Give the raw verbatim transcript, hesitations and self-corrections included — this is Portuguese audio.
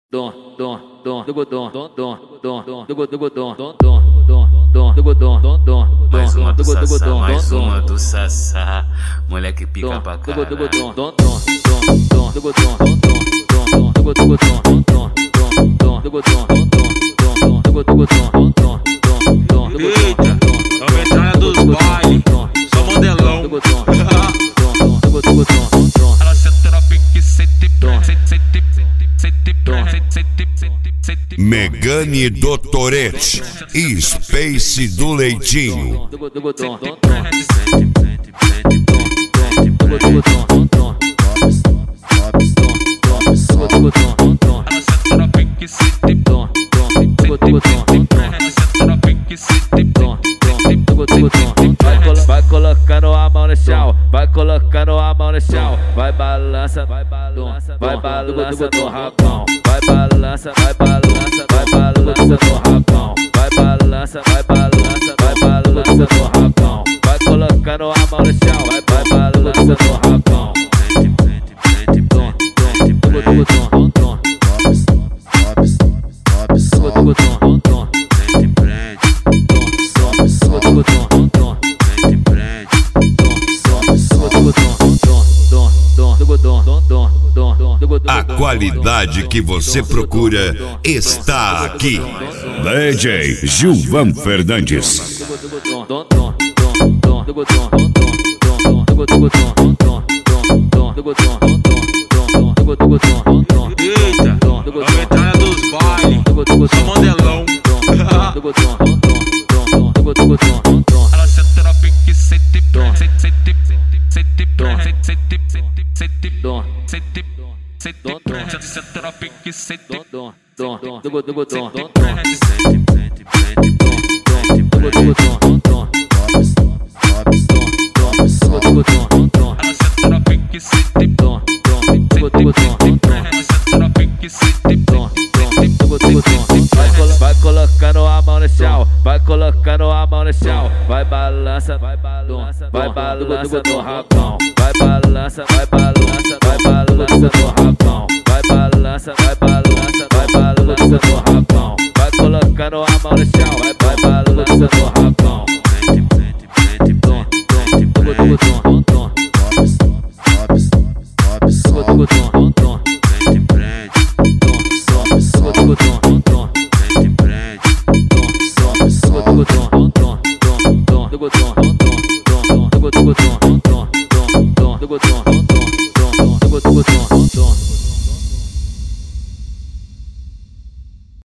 dom, dom, dom, dom, dom, dom, dom, dom, dom, dom, dom, dom, dom, dom, dom, dom, dom, mais uma do Sassá, mais uma do Sassá, moleque pica pra caralho. Eita, a metralha dos bailes, só modelão. Ela senta na pique, sente, sente, Megane do Tourette e Space do Leitinho. Vai colocando a mão no chão, vai colocando a mão no chão, vai balança, vai balança, vai balança no rabão, vai balança, vai balança, vai balança no rabão, vai balança, vai balança, vai balança no rabão, vai colocando a mão no chão, vai vai balança no rabão. A qualidade que você procura está aqui. D J Gilvan Fernandes. Eita, a metralha dos bailes, só modelão. Ela senta na pique, sente, sente, sente, sente, sente, sente, senta na pique, sente, vai colocando a mão no chão, vai colocando a mão no chão, vai balança, vai balança, vai balança no rabão, vai balança, vai balança, vai balança no rabão, vai balança, vai balança, vai balança no rabão, vai colocando a mão no chão.